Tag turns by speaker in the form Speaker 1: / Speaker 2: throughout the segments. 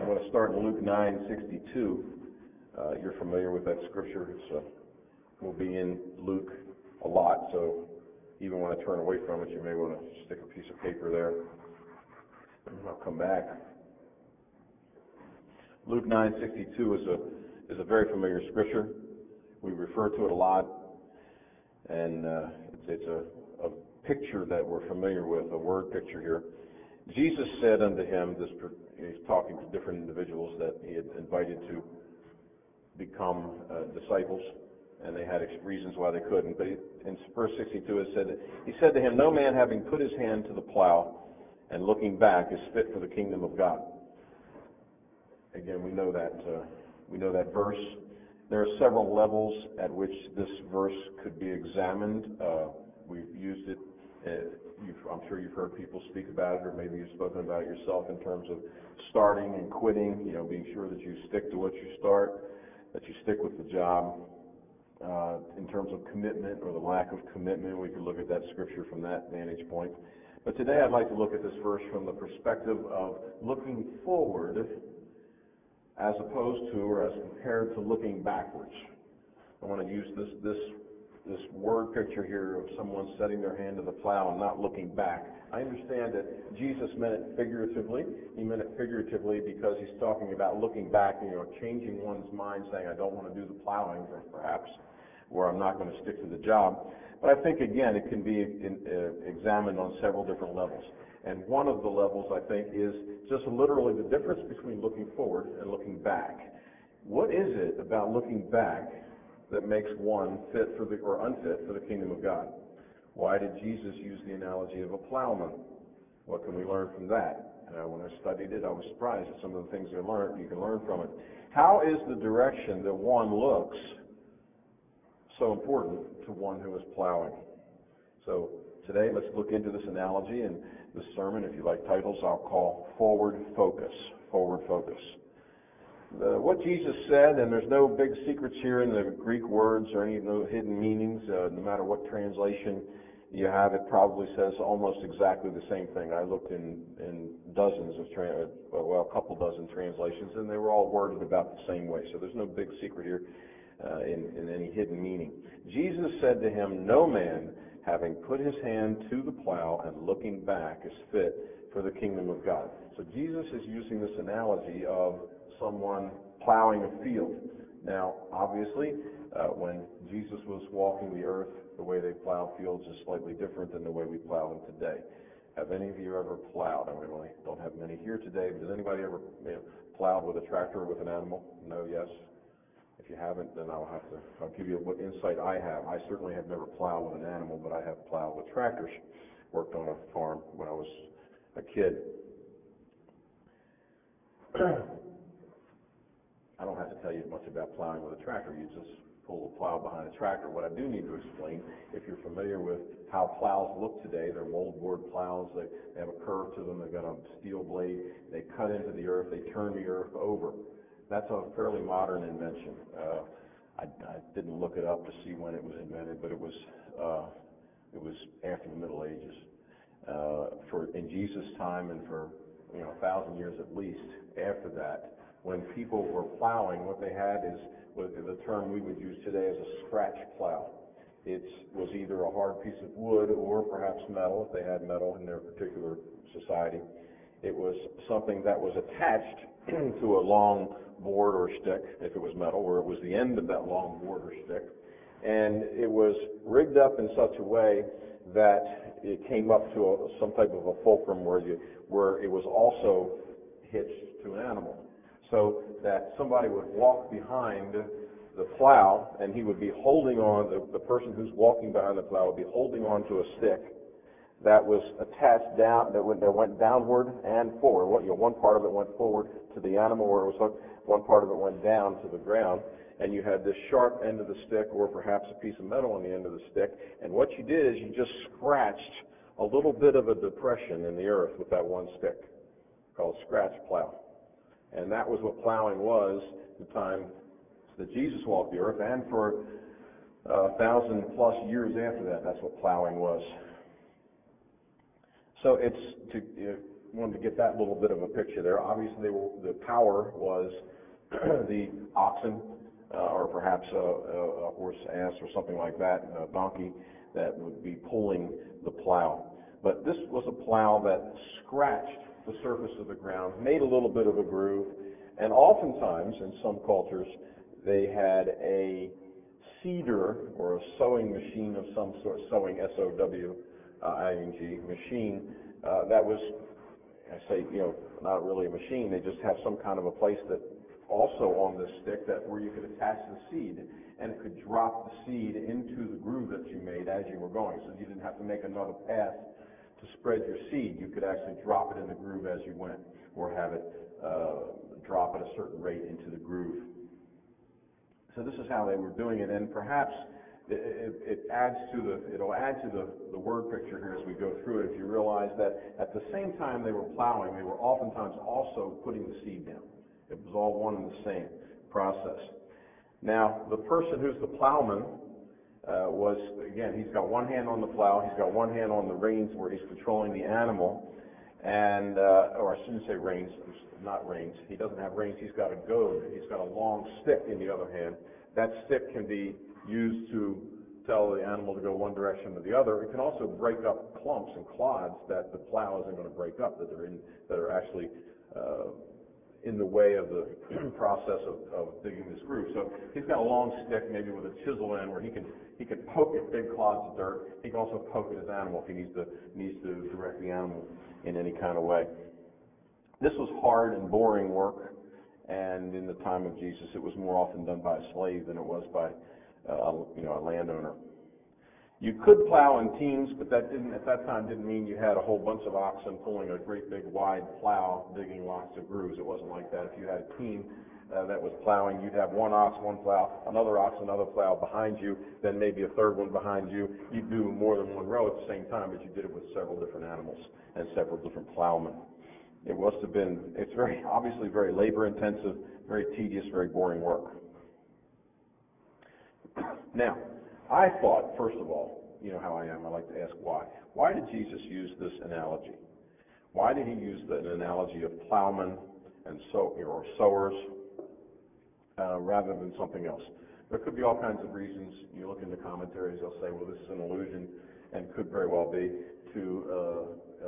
Speaker 1: I'm going to start in Luke 9:62. You're familiar with that scripture. We'll be in Luke a lot, so even when I turn away from it, you may want to stick a piece of paper there. And I'll come back. Luke 9:62 is a very familiar scripture. We refer to it a lot, and it's a picture that we're familiar with, a word picture here. Jesus said unto him, he's talking to different individuals that he had invited to become disciples, and they had reasons why they couldn't. But in verse 62 it said, he said to him, no man having put his hand to the plow and looking back is fit for the kingdom of God. Again, we know that verse. There are several levels at which this verse could be examined. We've used it. I'm sure you've heard people speak about it, or maybe you've spoken about it yourself in terms of starting and quitting, being sure that you stick to what you start, that you stick with the job. In terms of commitment or the lack of commitment, we could look at that scripture from that vantage point. But today I'd like to look at this verse from the perspective of looking forward as opposed to or as compared to looking backwards. I want to use this word picture here of someone setting their hand to the plow and not looking back. I understand that Jesus meant it figuratively. He meant it figuratively because he's talking about looking back, changing one's mind, saying, I don't want to do the plowing, perhaps, or I'm not going to stick to the job. But I think, again, it can be examined on several different levels. And one of the levels, I think, is just literally the difference between looking forward and looking back. What is it about looking back that makes one fit for or unfit for the kingdom of God? Why did Jesus use the analogy of a plowman? What can we learn from that? When I studied it, I was surprised at some of the things you can learn from it. How is the direction that one looks so important to one who is plowing? So today, let's look into this analogy, and this sermon, if you like titles, I'll call Forward Focus. Forward Focus. What Jesus said, and there's no big secrets here in the Greek words or no hidden meanings, no matter what translation you have, it probably says almost exactly the same thing. I looked in dozens of, a couple dozen translations, and they were all worded about the same way. So there's no big secret here in any hidden meaning. Jesus said to him, no man having put his hand to the plow and looking back is fit for the kingdom of God. So Jesus is using this analogy of someone plowing a field. Now, obviously, when Jesus was walking the earth, the way they plowed fields is slightly different than the way we plow them today. Have any of you ever plowed? I really don't have many here today, but has anybody ever plowed with a tractor or with an animal? No, yes? If you haven't, then I'll give you what insight I have. I certainly have never plowed with an animal, but I have plowed with tractors. Worked on a farm when I was a kid. I don't have to tell you much about plowing with a tractor. You just pull the plow behind a tractor. What I do need to explain, if you're familiar with how plows look today, they're moldboard plows. They have a curve to them. They've got a steel blade. They cut into the earth. They turn the earth over. That's a fairly modern invention. I didn't look it up to see when it was invented, but it was after the Middle Ages. In Jesus' time and for 1,000 years at least after that, when people were plowing, what they had is the term we would use today as a scratch plow. It was either a hard piece of wood or perhaps metal, if they had metal in their particular society. It was something that was attached to a long board or stick, if it was metal, or it was the end of that long board or stick. And it was rigged up in such a way that it came up to some type of a fulcrum where it was also hitched to an animal. So that somebody would walk behind the plow, and he would be holding on, the person who's walking behind the plow would be holding on to a stick that was attached down, that went downward and forward. One part of it went forward to the animal where it was hooked, one part of it went down to the ground, and you had this sharp end of the stick or perhaps a piece of metal on the end of the stick, and what you did is you just scratched a little bit of a depression in the earth with that one stick, called scratch plow. And that was what plowing was the time that Jesus walked the earth, and for 1,000+ years after that, that's what plowing was. So wanted to get that little bit of a picture there. Obviously, the power was the oxen, or perhaps a horse, ass, or something like that, a donkey that would be pulling the plow. But this was a plow that scratched the surface of the ground, made a little bit of a groove, and oftentimes, in some cultures, they had a seeder or a sewing machine of some sort, sewing, S-O-W-I-N-G, machine, that was, I say, not really a machine. They just have some kind of a place that also on this stick that where you could attach the seed, and it could drop the seed into the groove that you made as you were going. So you didn't have to make another path to spread your seed. You could actually drop it in the groove as you went, or have it drop at a certain rate into the groove. So this is how they were doing it, and perhaps it'll add to the word picture here as we go through it. If you realize that at the same time they were plowing, they were oftentimes also putting the seed down. It was all one and the same process. Now, the person who's the plowman he's got one hand on the plow, he's got one hand on the reins where he's controlling the animal, and, or I shouldn't say reins, not reins. He doesn't have reins, he's got a goad. He's got a long stick in the other hand. That stick can be used to tell the animal to go one direction or the other. It can also break up clumps and clods that the plow isn't going to break up, that are actually in the way of the process of digging this groove. So he's got a long stick, maybe with a chisel end, where he can poke at big clods of dirt. He can also poke at his animal if he needs to direct the animal in any kind of way. This was hard and boring work, and in the time of Jesus, it was more often done by a slave than it was by a landowner. You could plow in teams, but that at that time didn't mean you had a whole bunch of oxen pulling a great big wide plow, digging lots of grooves. It wasn't like that. If you had a team that was plowing, you'd have one ox, one plow, another ox, another plow behind you, then maybe a third one behind you. You'd do more than one row at the same time, but you did it with several different animals and several different plowmen. It's obviously very labor intensive, very tedious, very boring work. Now, I thought, first of all, you know how I am, I like to ask why. Why did Jesus use this analogy? Why did he use an analogy of plowmen and sowers rather than something else? There could be all kinds of reasons. You look into commentaries, they'll say, well, this is an allusion, and could very well be, to,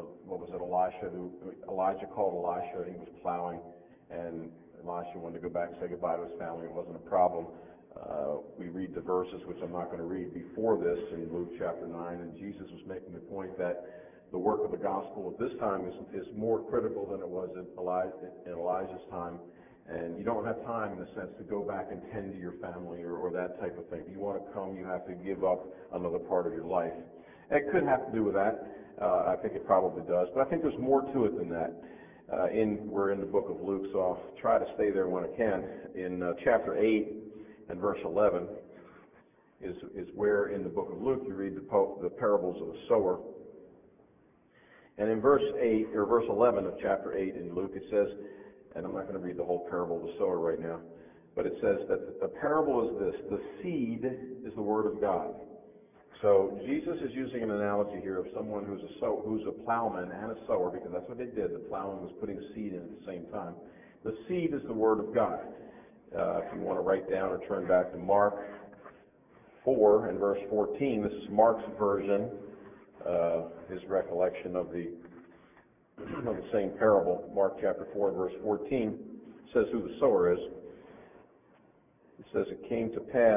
Speaker 1: Elijah called Elisha, and he was plowing, and Elisha wanted to go back and say goodbye to his family. It wasn't a problem. We read the verses, which I'm not going to read, before this in Luke chapter 9, and Jesus was making the point that the work of the gospel at this time is more critical than it was in Elijah's time, and you don't have time, in a sense, to go back and tend to your family or that type of thing. If you want to come, you have to give up another part of your life. It could have to do with that. I think it probably does, but I think there's more to it than that. We're in the book of Luke, so I'll try to stay there when I can. In chapter 8 and verse 11 is where in the book of Luke you read the parables of the sower. And in verse 11 of chapter 8 in Luke, it says, and I'm not going to read the whole parable of the sower right now, but it says that the parable is this: the seed is the word of God. So Jesus is using an analogy here of someone who's a plowman and a sower, because that's what they did. The plowman was putting seed in at the same time. The seed is the word of God. If you want to write down or turn back to Mark 4 and verse 14, this is Mark's version, his recollection of the same parable. Mark chapter 4 and verse 14 says who the sower is. It says, it came to pass,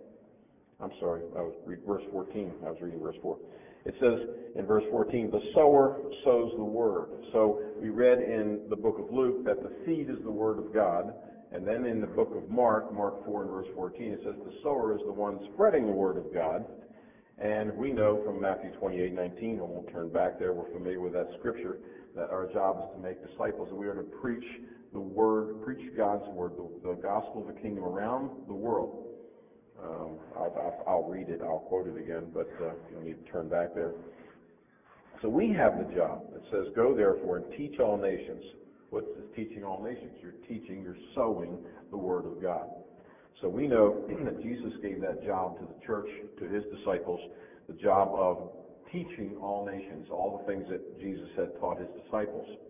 Speaker 1: verse 14. I was reading verse 4. It says in verse 14, the sower sows the word. So we read in the book of Luke that the seed is the word of God. And then in the book of Mark 4 and verse 14, it says the sower is the one spreading the word of God. And we know from Matthew 28:19, I won't turn back there, we're familiar with that scripture, that our job is to make disciples, and we are to preach the word, preach God's word, the gospel of the kingdom around the world. I'll read it, I'll quote it again, but you'll need to turn back there. So we have the job that says, go therefore and teach all nations. What's teaching all nations? You're sowing the word of God. So we know that Jesus gave that job to the church, to his disciples, the job of teaching all nations, all the things that Jesus had taught his disciples.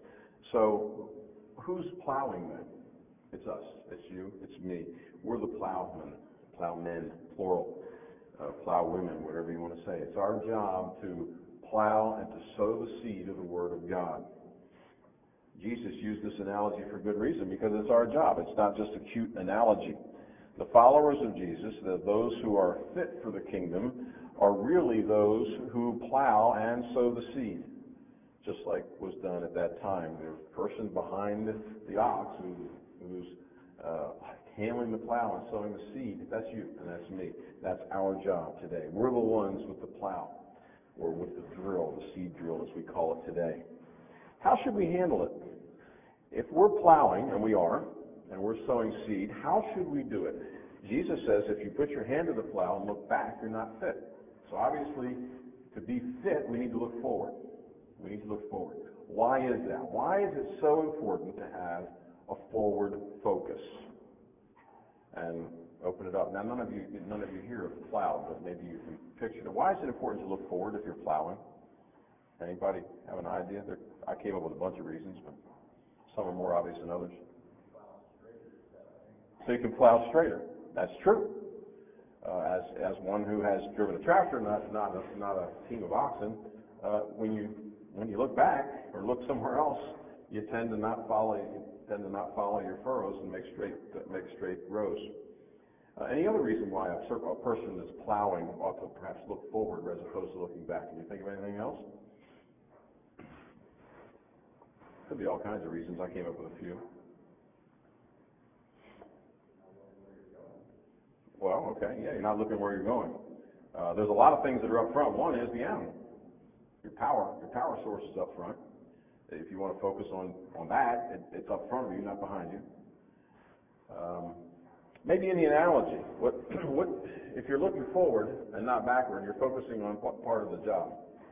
Speaker 1: So who's plowing then? It's us. It's you. It's me. We're the plowmen, plural, plowwomen, whatever you want to say. It's our job to plow and to sow the seed of the Word of God. Jesus used this analogy for good reason, because it's our job. It's not just a cute analogy. The followers of Jesus, those who are fit for the kingdom, are really those who plow and sow the seed, just like was done at that time. There's a person behind the ox who's handling the plow and sowing the seed. That's you, and that's me. That's our job today. We're the ones with the plow, or with the drill, the seed drill as we call it today. How should we handle it? If we're plowing, and we are, and we're sowing seed, how should we do it? Jesus says if you put your hand to the plow and look back, you're not fit. So obviously, to be fit, we need to look forward. We need to look forward. Why is that? Why is it so important to have a forward focus? And open it up. Now, none of you here have plowed, but maybe you can picture it. Why is it important to look forward if you're plowing? Anybody have an idea? I came up with a bunch of reasons, but some are more obvious than others. So you can plow straighter. That's true. As one who has driven a tractor, not a team of oxen, when you look back or look somewhere else, you tend to not follow your furrows and make straight rows. Any other reason why a person that's plowing ought to perhaps look forward as opposed to looking back? Can you think of anything else? Could be all kinds of reasons. I came up with a few. Well, okay, yeah, you're not looking where you're going. There's a lot of things that are up front. One is the animal. Your power source is up front. If you want to focus on that, it's up front of you, not behind you. Maybe in the analogy, what if you're looking forward and not backward, you're focusing on what part of the job?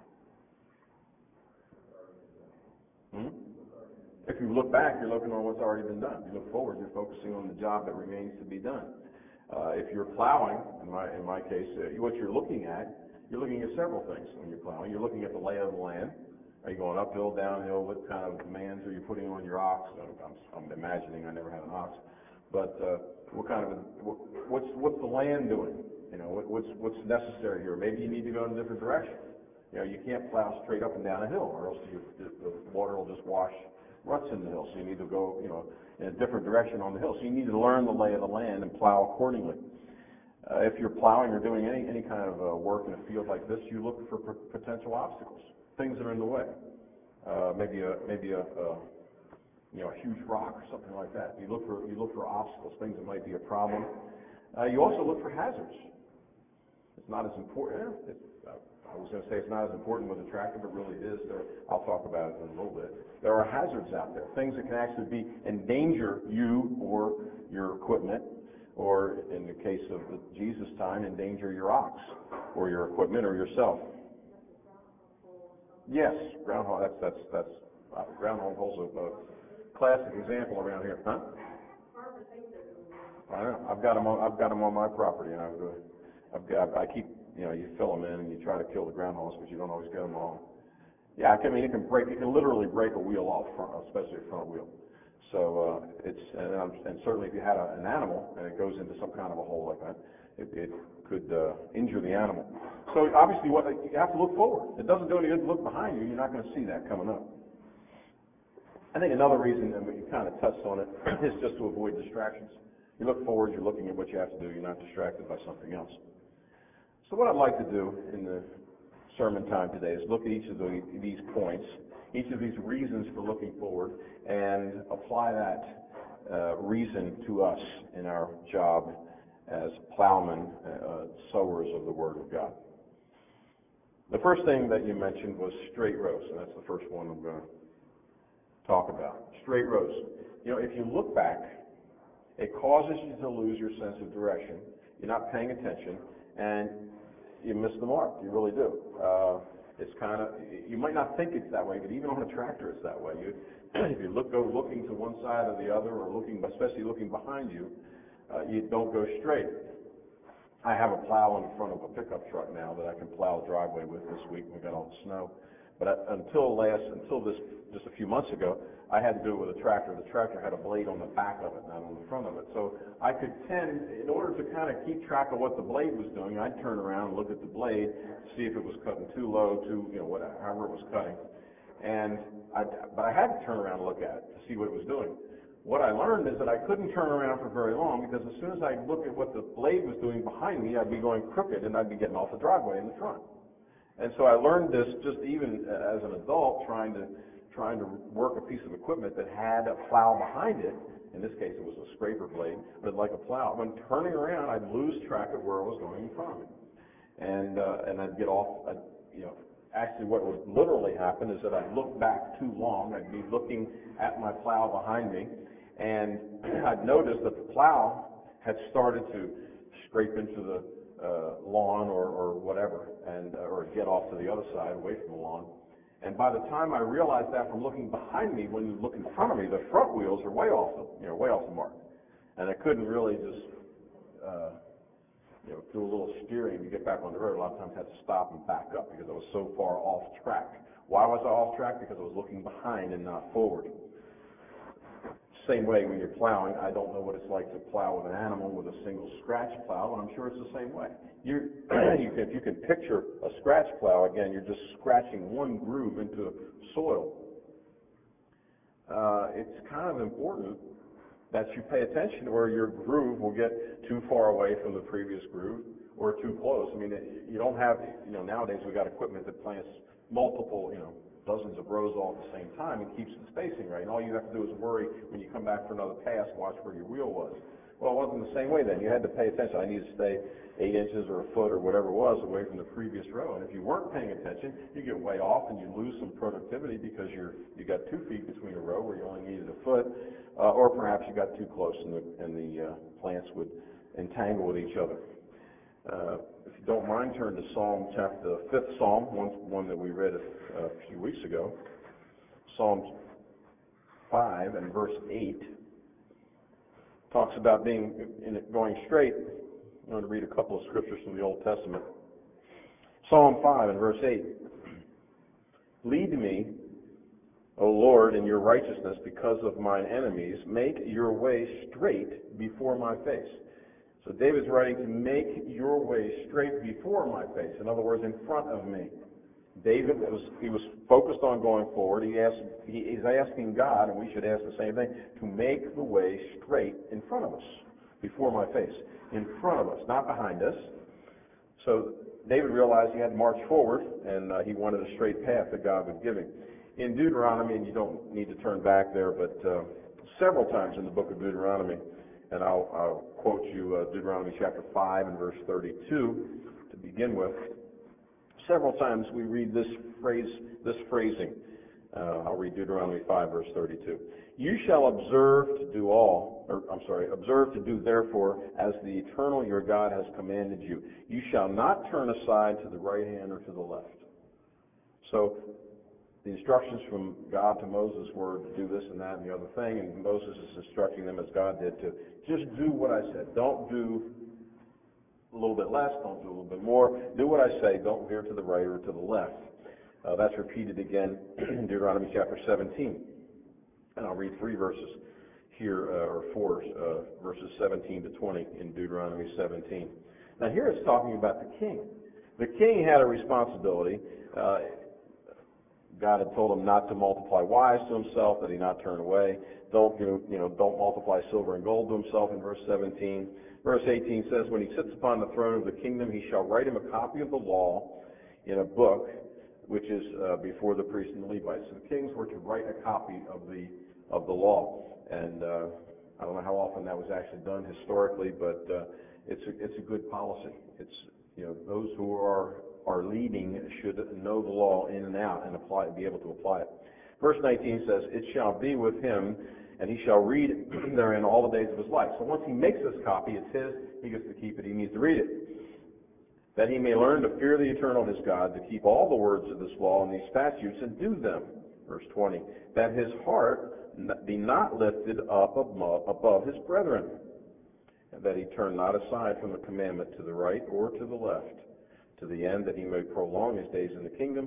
Speaker 1: If you look back, you're looking on what's already been done. If you look forward, you're focusing on the job that remains to be done. If you're plowing, in my case, what you're looking at several things when you're plowing. You're looking at the lay of the land. Are you going uphill, downhill? What kind of demands are you putting on your ox? I'm imagining. I never had an ox, but what's the land doing? You know, what's necessary here? Maybe you need to go in a different direction. You know, you can't plow straight up and down a hill, or else the water will just wash ruts in the hill. So you need to go, in a different direction on the hill. So you need to learn the lay of the land and plow accordingly. If you're plowing or doing any kind of work in a field like this, you look for potential obstacles, things that are in the way. Maybe a huge rock or something like that. You look for obstacles, things that might be a problem. You also look for hazards. It's not as important. I was going to say it's not as important with a tractor, but really it is. I'll talk about it in a little bit. There are hazards out there, things that can actually endanger you or your equipment, or in the case of Jesus' time, endanger your ox or your equipment or yourself. Yes, groundhog. That's groundhog hole's a classic example around here, huh? I know. I've got them on my property, and I keep. You fill them in and you try to kill the groundhogs, but you don't always get them all. Yeah, it can literally break a wheel off front, especially a front wheel. So and certainly if you had an animal and it goes into some kind of a hole like that, it could injure the animal. So obviously, you have to look forward. It doesn't do any good to look behind you. You're not going to see that coming up. I think another reason, and you kind of touched on it, is just to avoid distractions. You look forward. You're looking at what you have to do. You're not distracted by something else. So what I'd like to do in the sermon time today is look at each of these points, each of these reasons for looking forward, and apply that reason to us in our job as plowmen, sowers of the Word of God. The first thing that you mentioned was straight rows, and that's the first one I'm going to talk about. Straight rows. If you look back, it causes you to lose your sense of direction. You're not paying attention, and you miss the mark. You really do. You might not think it's that way, but even on a tractor it's that way. If you go looking to one side or the other, or especially looking behind you, you don't go straight. I have a plow in front of a pickup truck now that I can plow the driveway with this week. We got all the snow. But just a few months ago, I had to do it with a tractor. The tractor had a blade on the back of it, not on the front of it. So I could tend, in order to kind of keep track of what the blade was doing, I'd turn around and look at the blade, see if it was cutting too low, whatever, however it was cutting. But I had to turn around and look at it to see what it was doing. What I learned is that I couldn't turn around for very long, because as soon as I look at what the blade was doing behind me, I'd be going crooked and I'd be getting off the driveway in the front. And so I learned this just even as an adult, trying to work a piece of equipment that had a plow behind it. In this case, it was a scraper blade, but like a plow. When turning around, I'd lose track of where I was going in front of me, and I'd get off. Actually, what would literally happen is that I'd look back too long. I'd be looking at my plow behind me, and I'd notice that the plow had started to scrape into the lawn or whatever, or get off to the other side, away from the lawn. And by the time I realized that from looking behind me, when you look in front of me, the front wheels are way off the mark, and I couldn't really just do a little steering to get back on the road. A lot of times I had to stop and back up because I was so far off track. Why was I off track? Because I was looking behind and not forward. Same way when you're plowing. I don't know what it's like to plow with an animal with a single scratch plow, but I'm sure it's the same way. If you can picture a scratch plow, again, you're just scratching one groove into soil. It's kind of important that you pay attention to where your groove will get too far away from the previous groove or too close. I mean, you don't have, nowadays we got equipment that plants multiple, dozens of rows all at the same time and keeps the spacing right. And all you have to do is worry when you come back for another pass, watch where your wheel was. Well, it wasn't the same way then. You had to pay attention. I needed to stay 8 inches or a foot or whatever it was away from the previous row. And if you weren't paying attention, you get way off and you lose some productivity because you got 2 feet between a row where you only needed a foot, or perhaps you got too close and the plants would entangle with each other. If you don't mind, turn to Psalm chapter, the 5th Psalm, one that we read a few weeks ago. Psalm 5 and verse 8 talks about going straight. I'm going to read a couple of scriptures from the Old Testament. Psalm 5 and verse 8. Lead me, O Lord, in your righteousness because of mine enemies. Make your way straight before my face. So David's writing to make your way straight before my face. In other words, in front of me. David was focused on going forward. He is asking God, and we should ask the same thing, to make the way straight in front of us, before my face, in front of us, not behind us. So David realized he had to march forward, and he wanted a straight path that God would give him. In Deuteronomy, and you don't need to turn back there, but several times in the book of Deuteronomy, and I'll quote you Deuteronomy chapter 5 and verse 32 to begin with. Several times we read this phrasing. I'll read Deuteronomy 5 verse 32. You shall observe to do therefore as the Eternal your God has commanded you. You shall not turn aside to the right hand or to the left. So the instructions from God to Moses were to do this and that and the other thing, and Moses is instructing them as God did to just do what I said. Don't do a little bit less, don't do a little bit more. Do what I say, don't veer to the right or to the left. That's repeated again in Deuteronomy chapter 17. And I'll read 3 verses here, or 4, verses 17 to 20 in Deuteronomy 17. Now here it's talking about the king. The king had a responsibility. God had told him not to multiply wives to himself, that he not turn away. Don't multiply silver and gold to himself in verse 17. Verse 18 says, when he sits upon the throne of the kingdom, he shall write him a copy of the law in a book, which is before the priests and the Levites. So the kings were to write a copy of the law. And I don't know how often that was actually done historically, but it's a good policy. It's those who are leading should know the law in and out and be able to apply it. Verse 19 says, it shall be with him, and he shall read therein all the days of his life. So once he makes this copy, it's his, he gets to keep it, he needs to read it. That he may learn to fear the Eternal his God, to keep all the words of this law and these statutes and do them. Verse 20, that his heart be not lifted up above his brethren, and that he turn not aside from the commandment to the right or to the left, to the end that he may prolong his days in the kingdom,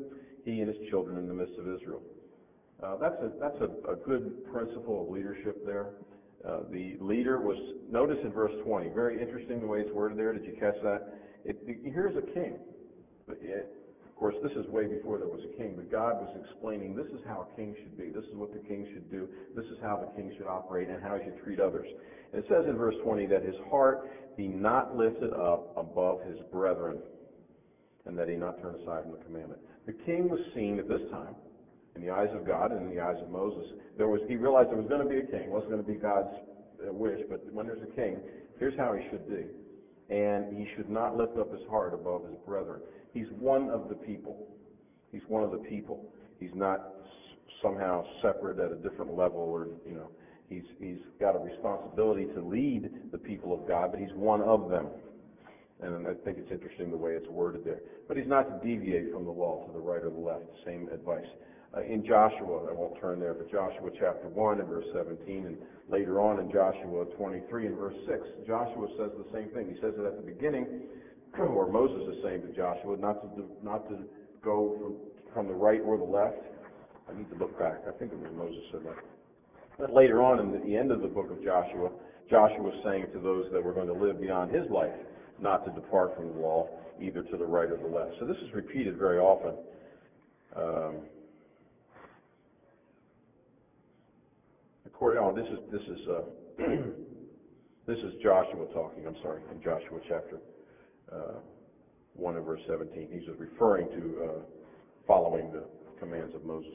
Speaker 1: he and his children in the midst of Israel. That's a good principle of leadership there. The leader was, notice in verse 20, very interesting the way it's worded there. Did you catch that? Here's a king. Of course, this is way before there was a king, but God was explaining this is how a king should be. This is what the king should do. This is how the king should operate and how he should treat others. And it says in verse 20 that his heart be not lifted up above his brethren, and that he not turn aside from the commandment. The king was seen at this time, in the eyes of God and in the eyes of Moses. He realized there was going to be a king. It wasn't going to be God's wish, but when there's a king, here's how he should be. And he should not lift up his heart above his brethren. He's one of the people. He's one of the people. He's not somehow separate at a different level, or he's got a responsibility to lead the people of God, but he's one of them. And I think it's interesting the way it's worded there. But he's not to deviate from the law to the right or the left. Same advice. In Joshua, I won't turn there, but Joshua chapter 1 and verse 17, and later on in Joshua 23 and verse 6, Joshua says the same thing. He says it at the beginning, or Moses is saying to Joshua, not to go from the right or the left. I need to look back. I think it was Moses said that. But later on in the end of the book of Joshua, Joshua is saying to those that were going to live beyond his life, not to depart from the law, either to the right or the left. So this is repeated very often. This is Joshua talking. I'm sorry, in Joshua chapter 1 and verse 17. He's just referring to following the commands of Moses.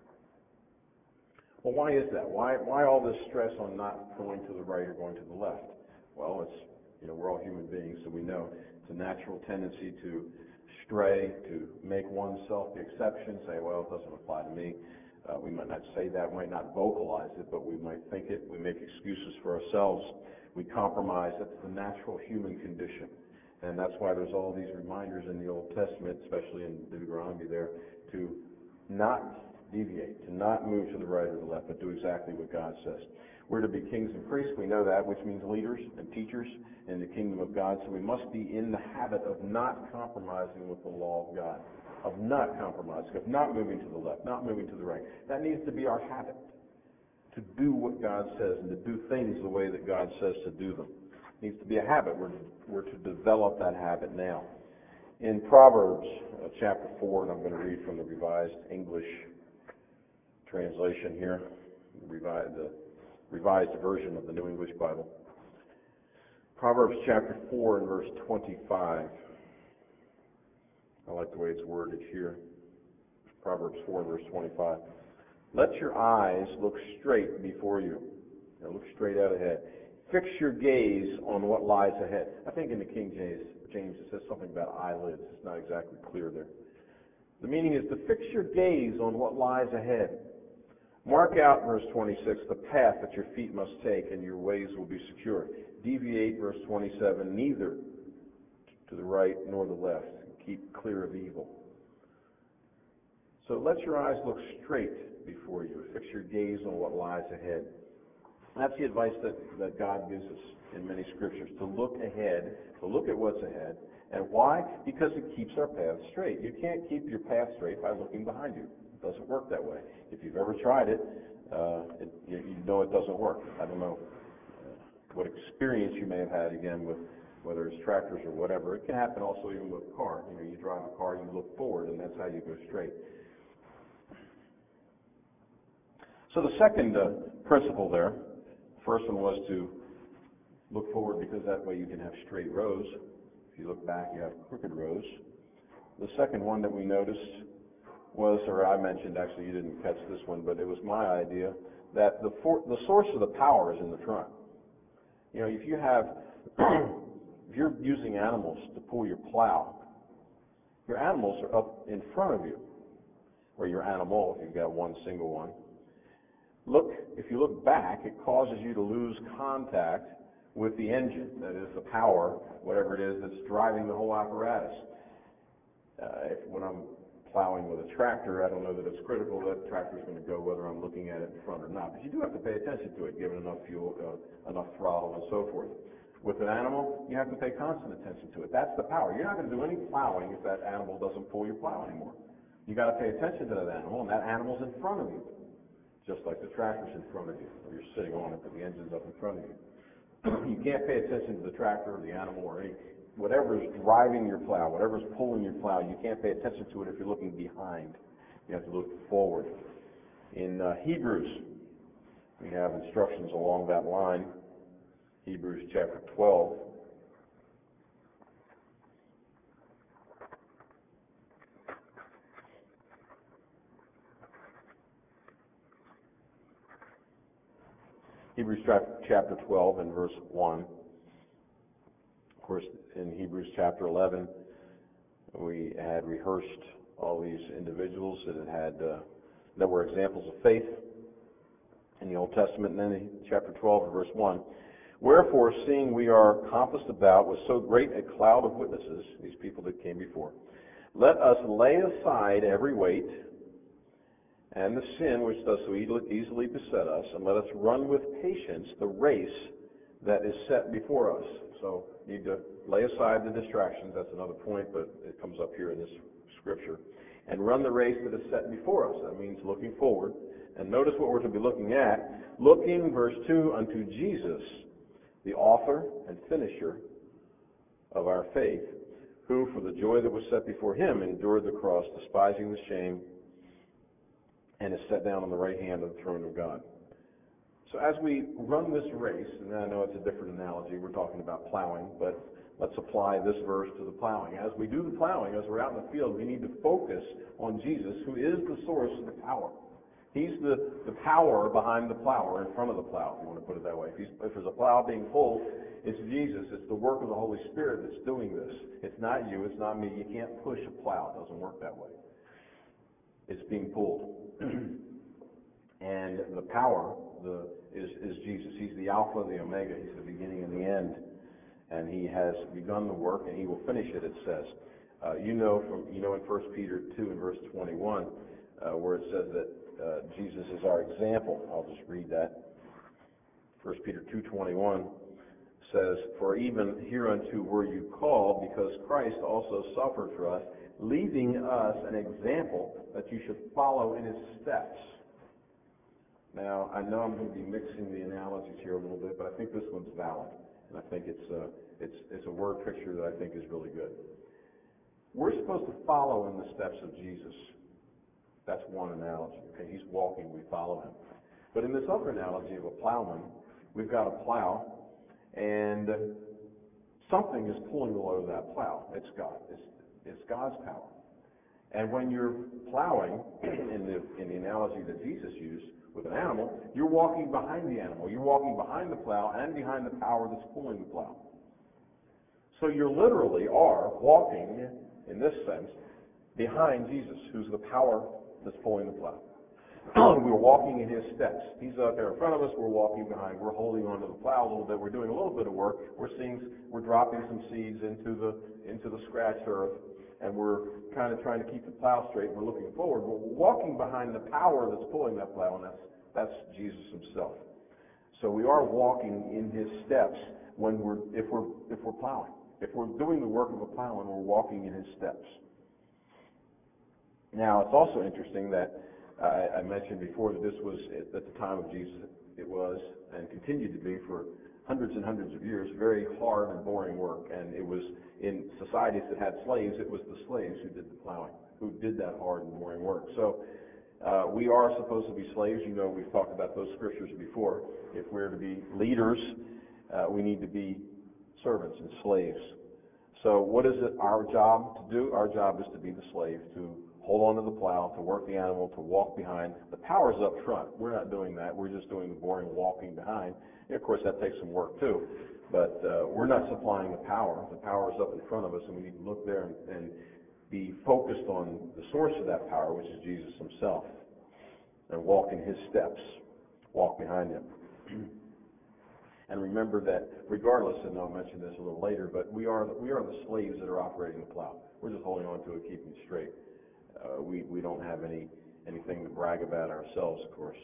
Speaker 1: Well, why is that? Why all this stress on not going to the right or going to the left? Well, we're all human beings, so we know it's a natural tendency to stray, to make oneself the exception, say, well, it doesn't apply to me. We might not say that, we might not vocalize it, but we might think it. We make excuses for ourselves. We compromise. That's the natural human condition. And that's why there's all these reminders in the Old Testament, especially in Deuteronomy there, to not deviate, to not move to the right or the left, but do exactly what God says. We're to be kings and priests. We know that, which means leaders and teachers in the kingdom of God. So we must be in the habit of not compromising with the law of God, of not compromising, of not moving to the left, not moving to the right. That needs to be our habit, to do what God says and to do things the way that God says to do them. It needs to be a habit. We're to develop that habit now. In Proverbs chapter 4, and I'm going to read from the Revised English translation here, the revised version of the New English Bible. Proverbs chapter 4 and verse 25. I like the way it's worded here. Proverbs 4 and verse 25. Let your eyes look straight before you. Look straight out ahead. Fix your gaze on what lies ahead. I think in the King James it says something about eyelids. It's not exactly clear there. The meaning is to fix your gaze on what lies ahead. Mark out, verse 26, the path that your feet must take, and your ways will be secure. Deviate, verse 27, neither to the right nor the left. Keep clear of evil. So let your eyes look straight before you. Fix your gaze on what lies ahead. That's the advice that God gives us in many scriptures, to look ahead, to look at what's ahead. And why? Because it keeps our path straight. You can't keep your path straight by looking behind you. It doesn't work that way. If you've ever tried it, you know it doesn't work. I don't know what experience you may have had, again, with whether it's tractors or whatever. It can happen also even with a car. You drive a car, you look forward, and that's how you go straight. So the second principle there, the first one was to look forward because that way you can have straight rows. If you look back, you have crooked rows. The second one that we noticed was, or I mentioned, actually you didn't catch this one, but it was my idea, that the source of the power is in the front. If you have, if you're using animals to pull your plow, your animals are up in front of you, or your animal, if you've got one single one. If you look back, it causes you to lose contact with the engine, that is the power, whatever it is that's driving the whole apparatus. When I'm plowing with a tractor, I don't know that it's critical that the tractor is going to go whether I'm looking at it in front or not. But you do have to pay attention to it, give it enough fuel, enough throttle, and so forth. With an animal, you have to pay constant attention to it. That's the power. You're not going to do any plowing if that animal doesn't pull your plow anymore. You got to pay attention to that animal, and that animal's in front of you, just like the tractor's in front of you, or you're sitting on it, but the engine's up in front of you. You can't pay attention to the tractor or the animal or whatever's driving your plow, whatever's pulling your plow. You can't pay attention to it if you're looking behind. You have to look forward. In Hebrews, we have instructions along that line. Hebrews chapter 12. Hebrews chapter 12 and verse 1. Of course, in Hebrews chapter 11, we had rehearsed all these individuals that were examples of faith in the Old Testament. And then in chapter 12 and verse 1, wherefore, seeing we are compassed about with so great a cloud of witnesses, these people that came before, let us lay aside every weight and the sin which does so easily beset us, and let us run with patience the race that is set before us. So you need to lay aside the distractions. That's another point, but it comes up here in this scripture. And run the race that is set before us. That means looking forward. And notice what we're to be looking at. Looking, verse 2, unto Jesus, the author and finisher of our faith, who for the joy that was set before him endured the cross, despising the shame, and is set down on the right hand of the throne of God. So as we run this race, and I know it's a different analogy, we're talking about plowing, but let's apply this verse to the plowing. As we do the plowing, as we're out in the field, we need to focus on Jesus, who is the source of the power. He's the power behind the plow, or in front of the plow, if you want to put it that way. If there's a plow being pulled, it's Jesus. It's the work of the Holy Spirit that's doing this. It's not you. It's not me. You can't push a plow. It doesn't work that way. It's being pulled. And the power is Jesus. He's the Alpha, the Omega. He's the beginning and the end. And he has begun the work, and he will finish it, it says. You know in 1 Peter 2 and verse 21, where it says that Jesus is our example. I'll just read that. 1 Peter 2:21 says, for even hereunto were you called, because Christ also suffered for us, leaving us an example that you should follow in his steps. Now, I know I'm going to be mixing the analogies here a little bit, but I think this one's valid. And I think it's a word picture that I think is really good. We're supposed to follow in the steps of Jesus. That's one analogy. Okay, he's walking, we follow him. But in this other analogy of a plowman, we've got a plow, and something is pulling the load of that plow. It's God. It's God's power. And when you're plowing, in the analogy that Jesus used with an animal, you're walking behind the animal. You're walking behind the plow and behind the power that's pulling the plow. So you literally are walking, in this sense, behind Jesus, who's the power that's pulling the plow. We're walking in his steps. He's out there in front of us. We're walking behind. We're holding onto the plow a little bit. We're doing a little bit of work. We're dropping some seeds into the scratched earth, and we're kind of trying to keep the plow straight. We're looking forward. We're walking behind the power that's pulling that plow, and that's Jesus himself. So we are walking in his steps if we're plowing. If we're doing the work of a plowman, we're walking in his steps. Now, it's also interesting that I mentioned before that this was, at the time of Jesus, it was, and continued to be for hundreds and hundreds of years, very hard and boring work. And it was, in societies that had slaves, it was the slaves who did the plowing, who did that hard and boring work. So we are supposed to be slaves. You know, we've talked about those scriptures before. If we're to be leaders, we need to be servants and slaves. So what is it our job to do? Our job is to be the slave, to hold on to the plow, to work the animal, to walk behind. The power's up front. We're not doing that. We're just doing the boring walking behind. And of course, that takes some work too. But we're not supplying the power. The power is up in front of us, and we need to look there and be focused on the source of that power, which is Jesus himself, and walk in his steps, walk behind him. And remember that regardless, and I'll mention this a little later, but we are the slaves that are operating the plow. We're just holding on to it, keeping it straight. We don't have anything to brag about ourselves, of course.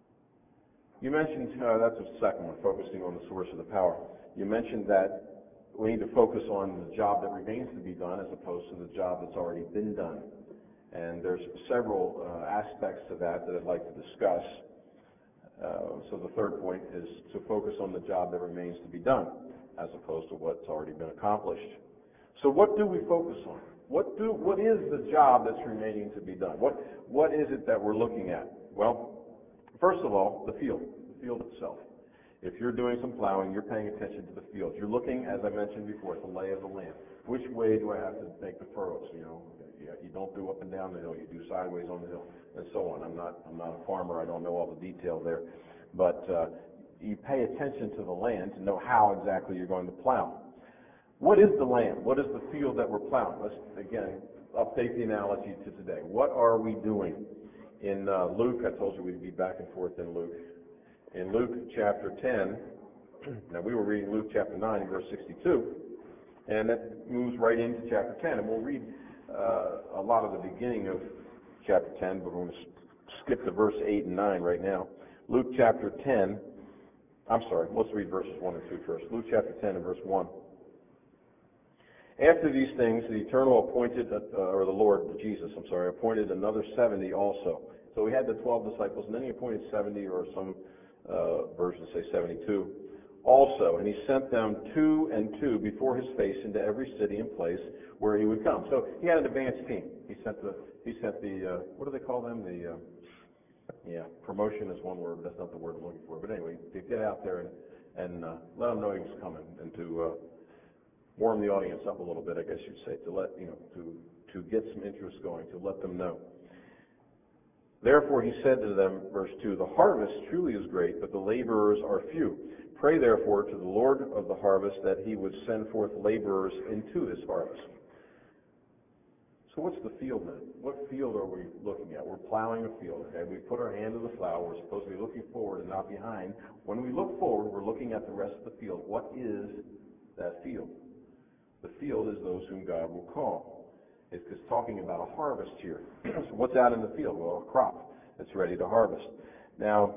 Speaker 1: You mentioned, that's the second one, focusing on the source of the power. You mentioned that we need to focus on the job that remains to be done as opposed to the job that's already been done. And there's several aspects to that I'd like to discuss. So the third point is to focus on the job that remains to be done as opposed to what's already been accomplished. So what do we focus on? What is the job that's remaining to be done? What is it that we're looking at? Well, first of all, the field itself. If you're doing some plowing, you're paying attention to the field. You're looking, as I mentioned before, at the lay of the land. Which way do I have to make the furrows? You don't do up and down the hill. You do sideways on the hill, and so on. I'm not a farmer. I don't know all the detail there, but you pay attention to the land to know how exactly you're going to plow. What is the land? What is the field that we're plowing? Let's again update the analogy to today. What are we doing? In Luke, I told you we'd be back and forth in Luke. In Luke chapter 10, now we were reading Luke chapter 9 and verse 62, and that moves right into chapter 10. And we'll read a lot of the beginning of chapter 10, but we're going to skip to verse 8 and 9 right now. Luke chapter 10, let's read verses 1 and 2 first. Luke chapter 10 and verse 1. After these things, the Eternal appointed, or the Lord Jesus, appointed another 70 also. So he had the 12 disciples, and then he appointed 70, or some versions say 72 also. And he sent them two and two before his face into every city and place where he would come. So he had an advanced team. He sent the what do they call them? Promotion is one word. That's not the word I'm looking for. But anyway, to get out there and let them know he was coming, and to warm the audience up a little bit, I guess you'd say, to get some interest going, to let them know. Therefore he said to them, verse 2, the harvest truly is great, but the laborers are few. Pray therefore to the Lord of the harvest that he would send forth laborers into his harvest. So what's the field then? What field are we looking at? We're plowing a field, okay? We put our hand to the plow. We're supposed to be looking forward and not behind. When we look forward, we're looking at the rest of the field. What is that field? The field is those whom God will call. It's talking about a harvest here. So what's out in the field? Well, a crop that's ready to harvest. Now,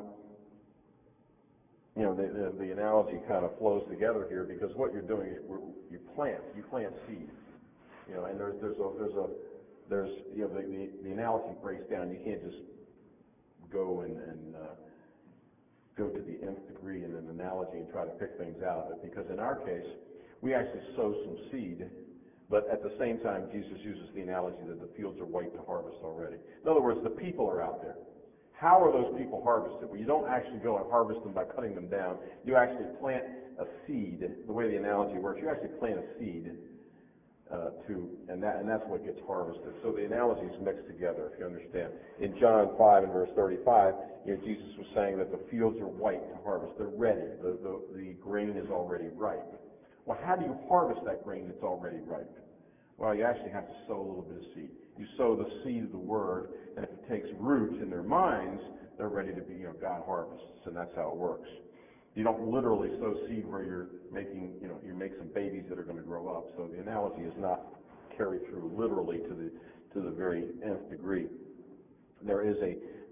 Speaker 1: the analogy kind of flows together here, because what you're doing is you plant seed. And the analogy breaks down. You can't just go and go to the nth degree in an analogy and try to pick things out of it, because in our case, we actually sow some seed. But at the same time, Jesus uses the analogy that the fields are white to harvest already. In other words, the people are out there. How are those people harvested? Well, you don't actually go and harvest them by cutting them down. You actually plant a seed. The way the analogy works, you actually plant a seed, and that's what gets harvested. So the analogy is mixed together, if you understand. In John 5 and verse 35, Jesus was saying that the fields are white to harvest. They're ready. The grain is already ripe. Well, how do you harvest that grain that's already ripe? Well, you actually have to sow a little bit of seed. You sow the seed of the Word, and if it takes root in their minds, they're ready to be, God harvests, and that's how it works. You don't literally sow seed where you're making, you make some babies that are going to grow up. So the analogy is not carried through literally to the very nth degree. There is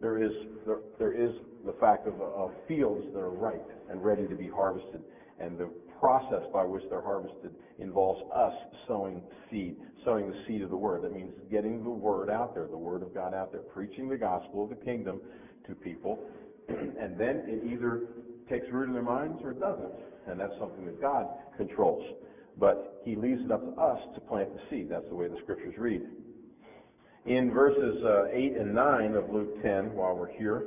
Speaker 1: the fact of fields that are ripe and ready to be harvested, and the process by which they're harvested involves us sowing the seed of the Word. That means getting the Word out there, the Word of God out there, preaching the gospel of the kingdom to people, and then it either takes root in their minds or it doesn't, and that's something that God controls. But he leaves it up to us to plant the seed. That's the way the Scriptures read. In verses 8 and 9 of Luke 10, while we're here,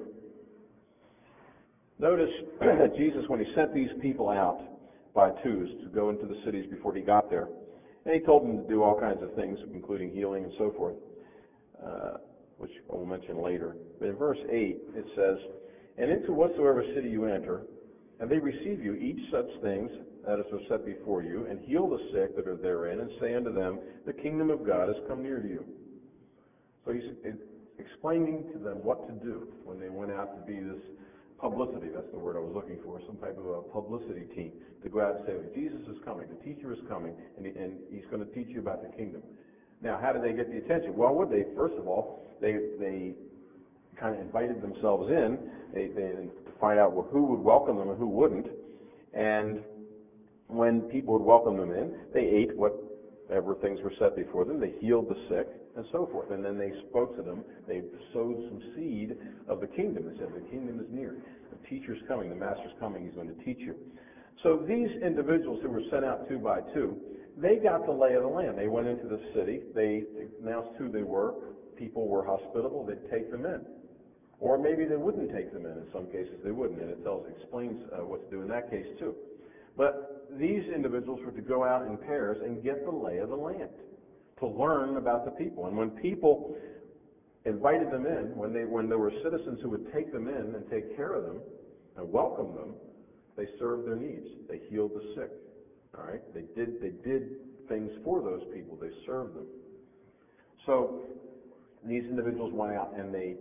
Speaker 1: notice that Jesus, when he sent these people out by twos to go into the cities before he got there, and he told them to do all kinds of things, including healing and so forth, which I will mention later. But in verse 8, it says, and into whatsoever city you enter, and they receive you, each such things that is set before you, and heal the sick that are therein, and say unto them, the kingdom of God is come near to you. So he's explaining to them what to do when they went out to be this publicity. That's the word I was looking for, some type of a publicity team to go out and say, Jesus is coming, the teacher is coming, and he's going to teach you about the kingdom. Now, how did they get the attention? Well, first of all, they kind of invited themselves in to find out who would welcome them and who wouldn't. And when people would welcome them in, they ate whatever things were set before them. They healed the sick and so forth. And then they spoke to them. They sowed some seed of the kingdom. They said, the kingdom is near. The teacher's coming. The master's coming. He's going to teach you. So these individuals who were sent out 2 by 2, they got the lay of the land. They went into the city. They announced who they were. People were hospitable. They'd take them in. Or maybe they wouldn't take them in. In some cases, they wouldn't. And it explains what to do in that case, too. But these individuals were to go out in pairs and get the lay of the land, to learn about the people. And when people invited them in, when there were citizens who would take them in and take care of them and welcome them, they served their needs. They healed the sick. All right? They did things for those people. They served them. So these individuals went out and they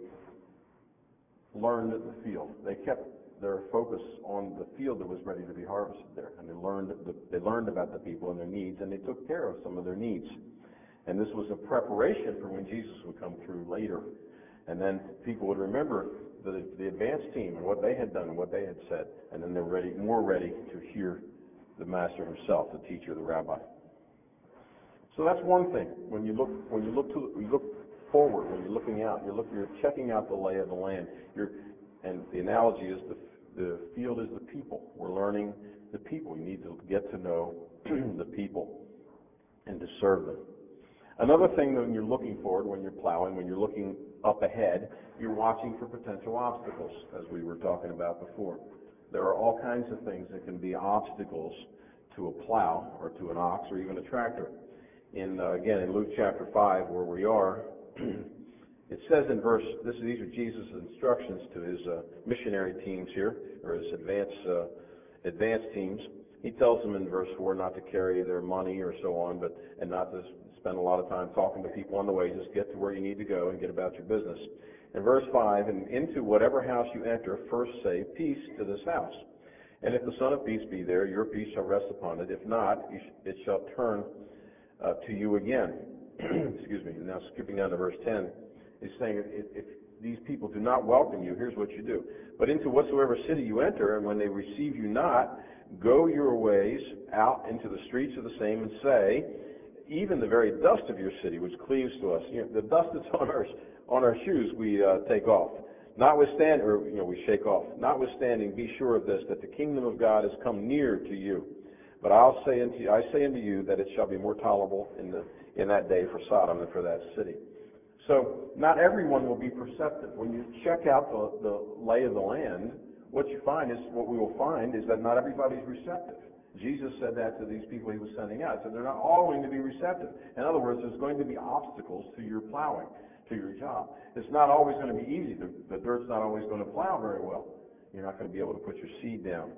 Speaker 1: learned the field. They kept their focus on the field that was ready to be harvested there. And they learned about the people and their needs, and they took care of some of their needs. And this was a preparation for when Jesus would come through later. And then people would remember the advance team and what they had done and what they had said. And then they're more ready to hear the master himself, the teacher, the rabbi. So that's one thing. When you look forward, when you're looking out, you're checking out the lay of the land. And the analogy is the field is the people. We're learning the people. You need to get to know the people and to serve them. Another thing that when you're looking forward, when you're plowing, when you're looking up ahead, you're watching for potential obstacles, as we were talking about before. There are all kinds of things that can be obstacles to a plow or to an ox or even a tractor. Again, in Luke chapter 5, where we are, it says in these are Jesus' instructions to his missionary teams here, or his advanced teams. He tells them in verse 4 not to carry their money or so on, and not to spend a lot of time talking to people on the way. Just get to where you need to go and get about your business. In verse 5, and into whatever house you enter, first say, peace to this house. And if the Son of Peace be there, your peace shall rest upon it. If not, it shall turn to you again. Excuse me. Now skipping down to verse 10, he's saying if these people do not welcome you, here's what you do. But into whatsoever city you enter, and when they receive you not, go your ways out into the streets of the same and say, even the very dust of your city, which cleaves to us, the dust that's on our shoes, we take off. Notwithstanding, or we shake off. Notwithstanding, be sure of this, that the kingdom of God has come near to you. But I say unto you that it shall be more tolerable in that day for Sodom than for that city. So not everyone will be perceptive. When you check out the lay of the land, what we will find is that not everybody's receptive. Jesus said that to these people he was sending out. So they're not all going to be receptive. In other words, there's going to be obstacles to your plowing, to your job. It's not always going to be easy. The dirt's not always going to plow very well. You're not going to be able to put your seed down.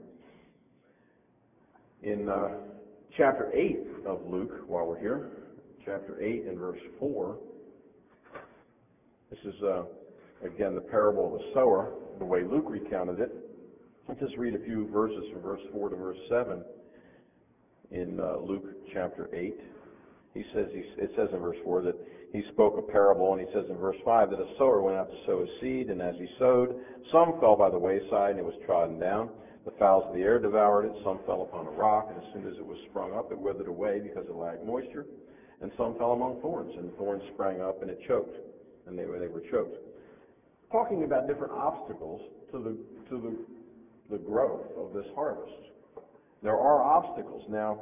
Speaker 1: In chapter 8 of Luke, while we're here, chapter 8 and verse 4, this is, again, the parable of the sower, the way Luke recounted it. I'll just read a few verses from verse 4 to verse 7 in Luke chapter 8. It says in verse 4 that he spoke a parable, and he says in verse 5 that a sower went out to sow his seed, and as he sowed, some fell by the wayside, and it was trodden down. The fowls of the air devoured it. Some fell upon a rock, and as soon as it was sprung up, it withered away because it lacked moisture. And some fell among thorns, and the thorns sprang up, and it choked, and they were choked. Talking about different obstacles to the growth of this harvest. There are obstacles. Now,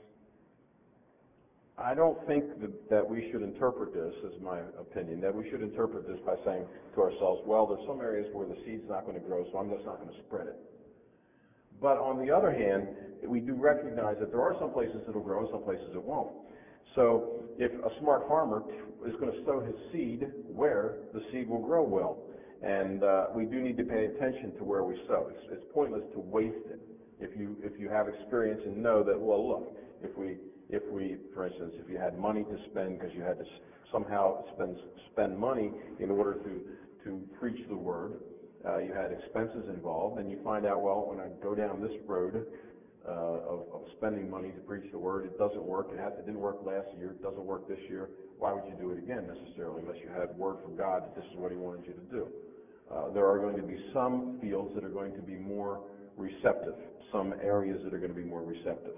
Speaker 1: I don't think that we should interpret this, as my opinion, that we should interpret this by saying to ourselves, well, there's some areas where the seed's not going to grow, so I'm just not going to spread it. But on the other hand, we do recognize that there are some places it'll grow and some places it won't. So if a smart farmer is going to sow his seed where the seed will grow well, and we do need to pay attention to where we sow. It's pointless to waste it. If you have experience and know that, well, look, if we, for instance, if you had money to spend because you had to somehow spend money in order to preach the word, you had expenses involved, and you find out, well, when I go down this road of spending money to preach the word, it doesn't work. It didn't work last year. It doesn't work this year. Why would you do it again necessarily unless you had word from God that this is what he wanted you to do? There are going to be some fields that are going to be more receptive, some areas that are going to be more receptive.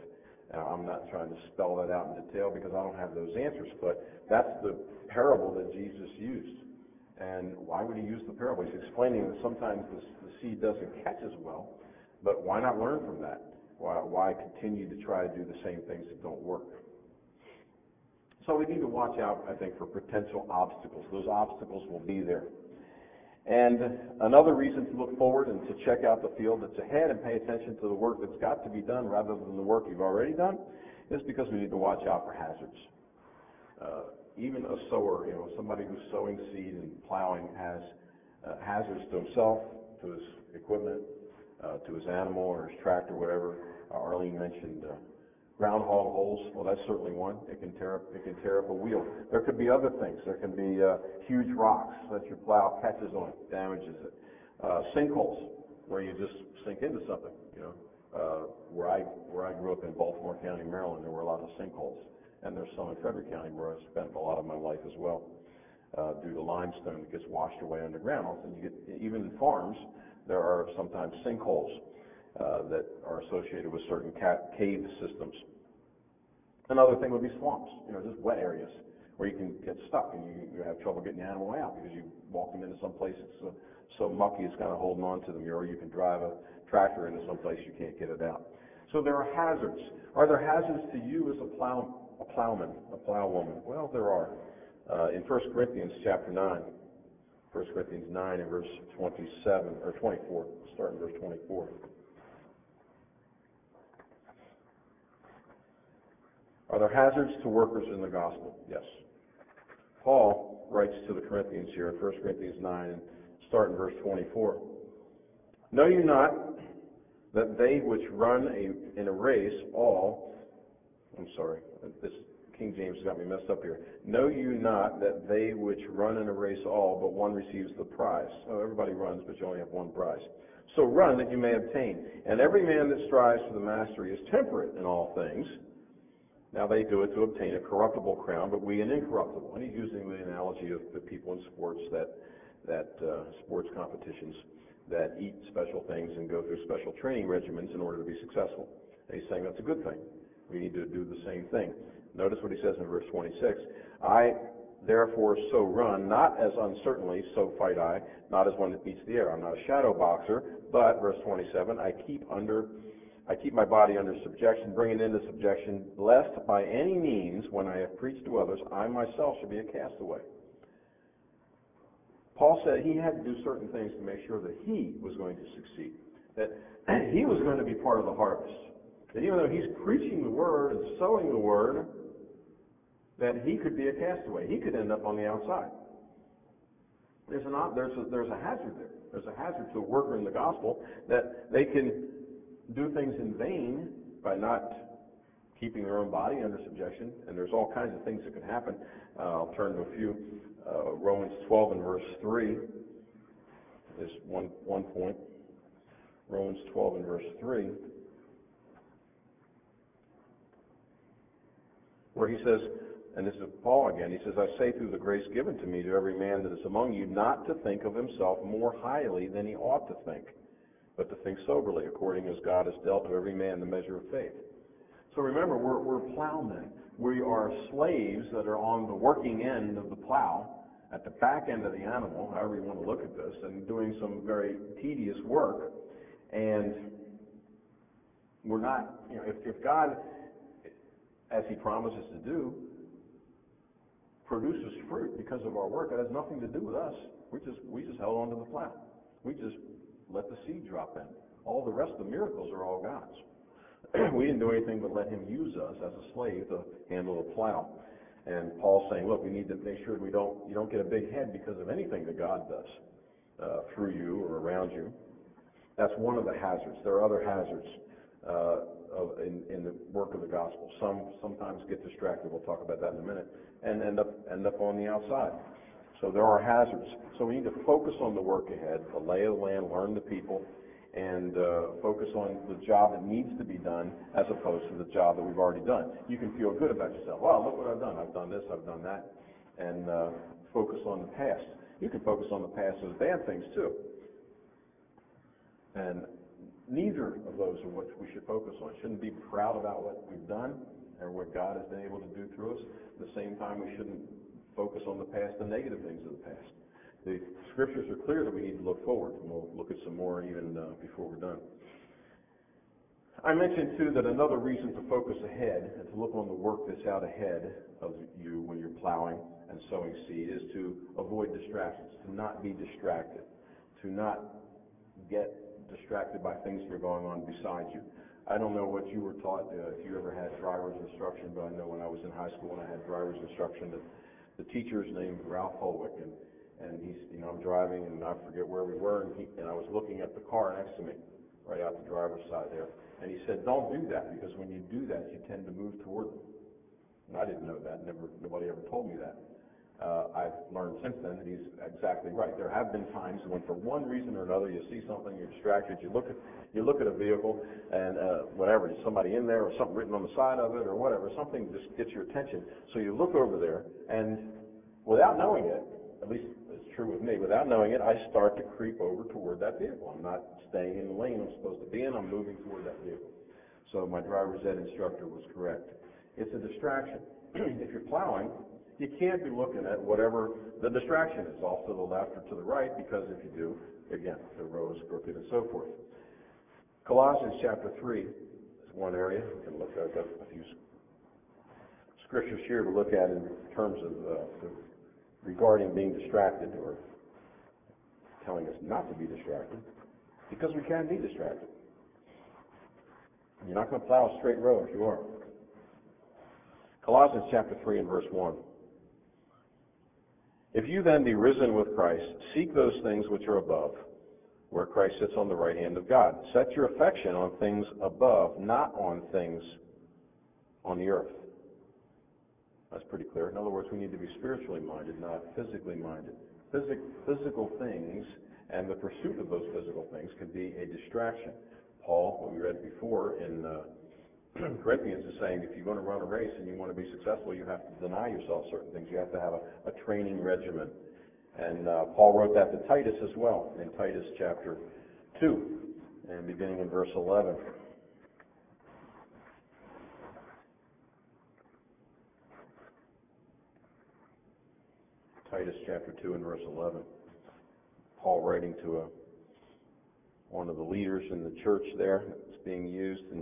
Speaker 1: Now, I'm not trying to spell that out in detail because I don't have those answers, but that's the parable that Jesus used. And why would he use the parable? He's explaining that sometimes the seed doesn't catch as well, but why not learn from that? Why continue to try to do the same things that don't work? So we need to watch out, I think, for potential obstacles. Those obstacles will be there. And another reason to look forward and to check out the field that's ahead and pay attention to the work that's got to be done rather than the work you've already done is because we need to watch out for hazards. Even a sower, somebody who's sowing seed and plowing has hazards to himself, to his equipment, to his animal or his tractor, whatever. Arlene mentioned groundhog holes. Well, that's certainly one. It can tear up a wheel. There could be other things. There can be huge rocks that your plow catches on, damages it. Sinkholes, where you just sink into something. Where I grew up in Baltimore County, Maryland, there were a lot of sinkholes, and there's some in Frederick County where I spent a lot of my life as well. Due to limestone that gets washed away underground, and even in farms, there are sometimes sinkholes that are associated with certain cave systems. Another thing would be swamps, just wet areas where you can get stuck and you have trouble getting the animal out because you walk them into some place that's so mucky it's kind of holding on to them, or you can drive a tractor into some place you can't get it out. So there are hazards. Are there hazards to you as a plowman, a plowwoman? Well, there are. In 1 Corinthians chapter 9, 1 Corinthians 9 and verse 27, or 24, start in verse 24. Are there hazards to workers in the gospel? Yes. Paul writes to the Corinthians here in 1 Corinthians 9 and start in verse 24. Know you not that they which run in a race this King James got me messed up here. Know you not that they which run in a race all, but one receives the prize. So everybody runs, but you only have one prize. So run that you may obtain. And every man that strives for the mastery is temperate in all things. Now they do it to obtain a corruptible crown, but we an incorruptible. And he's using the analogy of the people in sports sports competitions that eat special things and go through special training regimens in order to be successful. And he's saying that's a good thing. We need to do the same thing. Notice what he says in verse 26. I therefore so run, not as uncertainly, so fight I, not as one that beats the air. I'm not a shadow boxer, but, verse 27, I keep my body under subjection, bring it into subjection, lest by any means, when I have preached to others, I myself should be a castaway. Paul said he had to do certain things to make sure that he was going to succeed, that he was going to be part of the harvest, that even though he's preaching the word and sowing the word, that he could be a castaway. He could end up on the outside. There's a hazard there. There's a hazard to a worker in the gospel that they can do things in vain by not keeping their own body under subjection, and there's all kinds of things that can happen. I'll turn to a few. Romans 12 and verse 3 is one point. Romans 12 and verse 3, where he says, and this is Paul again, he says, I say through the grace given to me to every man that is among you, not to think of himself more highly than he ought to think, but to think soberly, according as God has dealt to every man the measure of faith. So remember, we're plowmen. We are slaves that are on the working end of the plow, at the back end of the animal, however you want to look at this, and doing some very tedious work. And we're not, if God, as he promises to do, produces fruit because of our work, that has nothing to do with us. We just held on to the plow. We just let the seed drop in. All the rest of the miracles are all God's. We didn't do anything but let him use us as a slave to handle the plow. And Paul's saying, look, we need to make sure you don't get a big head because of anything that God does through you or around you. That's one of the hazards. There are other hazards in the work of the gospel. Some sometimes get distracted. We'll talk about that in a minute, and end up on the outside. So there are hazards. So we need to focus on the work ahead, the lay of the land, learn the people, and focus on the job that needs to be done as opposed to the job that we've already done. You can feel good about yourself. Wow, look what I've done. I've done this, I've done that. And focus on the past. You can focus on the past as bad things too. And Neither of those are what we should focus on. Shouldn't be proud about what we've done or what God has been able to do through us. At the same time, we shouldn't focus on the past, the negative things of the past. The scriptures are clear that we need to look forward, and we'll look at some more even before we're done. I mentioned, too, that another reason to focus ahead and to look on the work that's out ahead of you when you're plowing and sowing seed is to avoid distractions, to not be distracted, to not get distracted by things that are going on beside you. I don't know what you were taught, if you ever had driver's instruction, but I know when I was in high school and I had driver's instruction, that the teacher's name was Ralph Holwick, and he's, I'm driving, and I forget where we were, and I was looking at the car next to me, right out the driver's side there, and he said, don't do that, because when you do that, you tend to move toward them. And I didn't know that. Nobody ever told me that. I've learned since then that he's exactly right. There have been times when, for one reason or another, you see something, you're distracted, you look at a vehicle, and whatever, there's somebody in there or something written on the side of it or whatever, something just gets your attention. So you look over there, and without knowing it, at least it's true with me, without knowing it, I start to creep over toward that vehicle. I'm not staying in the lane I'm supposed to be in, I'm moving toward that vehicle. So my driver's ed instructor was correct. It's a distraction. If you're plowing, you can't be looking at whatever the distraction is, off to the left or to the right, because if you do, again, the road is crooked and so forth. Colossians chapter 3 is one area. We can look at a few scriptures here to look at in terms of regarding being distracted, or telling us not to be distracted, because we can be distracted. You're not going to plow a straight road if you are. Colossians chapter 3 and verse 1. If you then be risen with Christ, seek those things which are above, where Christ sits on the right hand of God. Set your affection on things above, not on things on the earth. That's pretty clear. In other words, we need to be spiritually minded, not physically minded. Physical things and the pursuit of those physical things can be a distraction. Paul, what we read before in Corinthians, is saying if you're going to run a race and you want to be successful, you have to deny yourself certain things. You have to have a training regimen. And Paul wrote that to Titus as well, in Titus chapter 2, and beginning in verse 11. Titus chapter 2 and verse 11. Paul writing to one of the leaders in the church there that's being used. And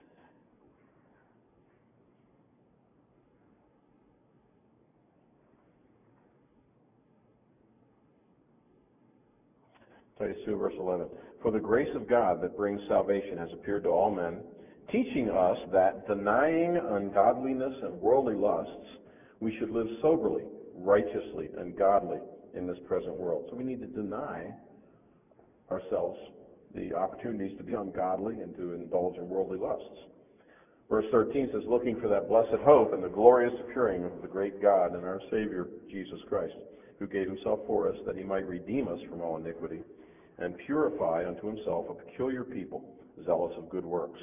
Speaker 1: Titus 2 verse 11. For the grace of God that brings salvation has appeared to all men, teaching us that denying ungodliness and worldly lusts, we should live soberly, righteously, and godly in this present world. So we need to deny ourselves the opportunities to be ungodly and to indulge in worldly lusts. Verse 13 says, looking for that blessed hope and the glorious appearing of the great God and our Savior, Jesus Christ, who gave himself for us, that he might redeem us from all iniquity and purify unto himself a peculiar people, zealous of good works.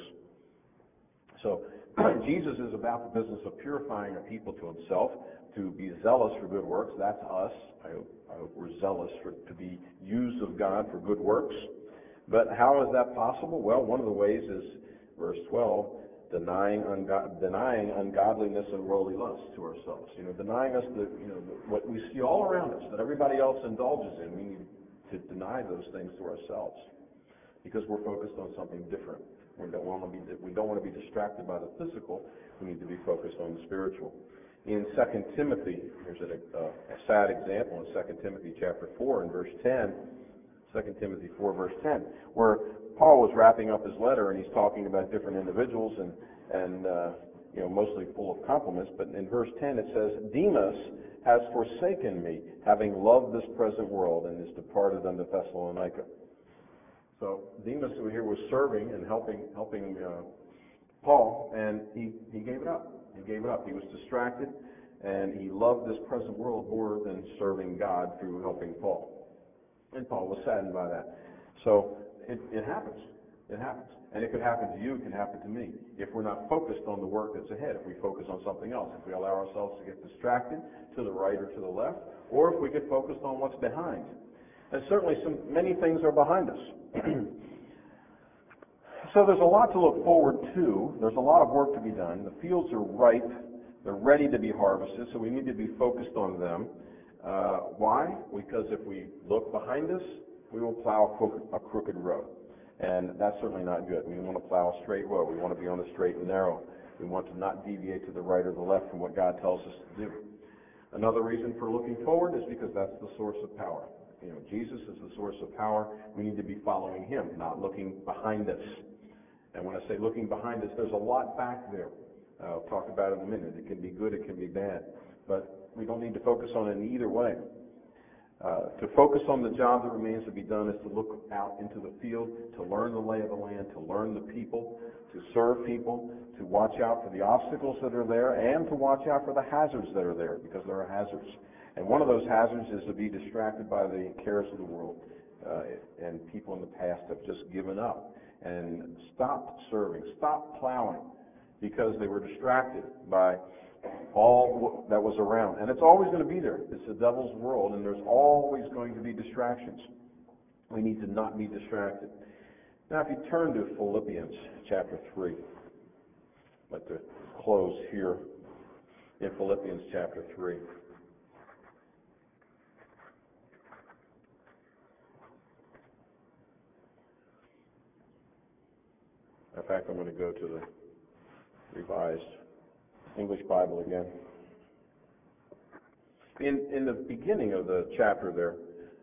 Speaker 1: So Jesus is about the business of purifying a people to himself, to be zealous for good works. That's us. I hope we're zealous to be used of God for good works. But how is that possible? Well, one of the ways is, verse 12, denying ungodliness and worldly lust to ourselves. Denying us what we see all around us, that everybody else indulges in. We need to deny those things to ourselves, because we're focused on something different. We don't want to be distracted by the physical. We need to be focused on the spiritual. In 2 Timothy, here's a sad example in 2 Timothy chapter 4 and verse 10. 2 Timothy 4 verse 10, where Paul was wrapping up his letter and he's talking about different individuals and mostly full of compliments. But in verse 10 it says, Demas has forsaken me, having loved this present world, and is departed unto Thessalonica. So Demas over here was serving and helping Paul, and he gave it up. He gave it up. He was distracted, and he loved this present world more than serving God through helping Paul. And Paul was saddened by that. So it happens. It happens. And it could happen to you. It can happen to me. If we're not focused on the work that's ahead, if we focus on something else, if we allow ourselves to get distracted to the right or to the left, or if we get focused on what's behind. And certainly many things are behind us. So there's a lot to look forward to. There's a lot of work to be done. The fields are ripe. They're ready to be harvested, so we need to be focused on them. Why? Because if we look behind us, we will plow a crooked road. And that's certainly not good. We want to plow a straight road. We want to be on the straight and narrow. We want to not deviate to the right or the left from what God tells us to do. Another reason for looking forward is because that's the source of power. Jesus is the source of power. We need to be following him, not looking behind us. And when I say looking behind us, there's a lot back there. I'll talk about it in a minute. It can be good, it can be bad. But we don't need to focus on it in either way. To focus on the job that remains to be done is to look out into the field, to learn the lay of the land, to learn the people, to serve people, to watch out for the obstacles that are there, and to watch out for the hazards that are there, because there are hazards. And one of those hazards is to be distracted by the cares of the world. And people in the past have just given up and stopped serving, stopped plowing, because they were distracted by all that was around. And it's always going to be there. It's the devil's world, and there's always going to be distractions. We need to not be distracted. Now, if you turn to Philippians chapter 3, I'd like to close here in Philippians chapter 3. In fact, I'm going to go to the Revised English Bible again. In the beginning of the chapter there,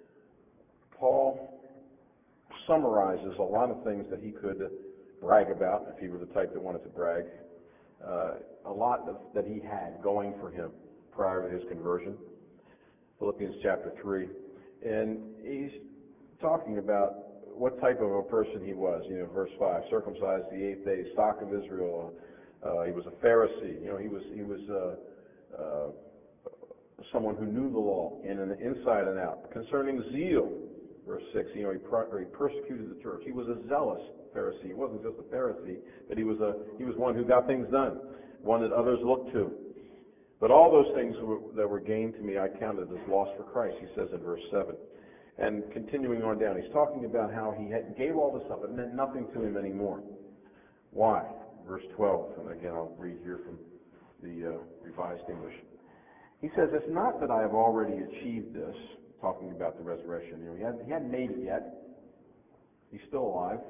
Speaker 1: Paul summarizes a lot of things that he could brag about, if he were the type that wanted to brag. A lot that he had going for him prior to his conversion. Philippians chapter 3. And he's talking about what type of a person he was. Verse 5, circumcised the 8th day, stock of Israel. He was a Pharisee. He was someone who knew the law inside and out. Concerning zeal, verse 6, he persecuted the church. He was a zealous Pharisee. He wasn't just a Pharisee, but he was one who got things done, one that others looked to. But all those things that were gained to me, I counted as loss for Christ, he says in verse 7. And continuing on down, he's talking about how he gave all this up. It meant nothing to him anymore. Why? Verse 12, and again I'll read here from the Revised English. He says, it's not that I have already achieved this, talking about the resurrection. He hadn't made it yet. He's still alive.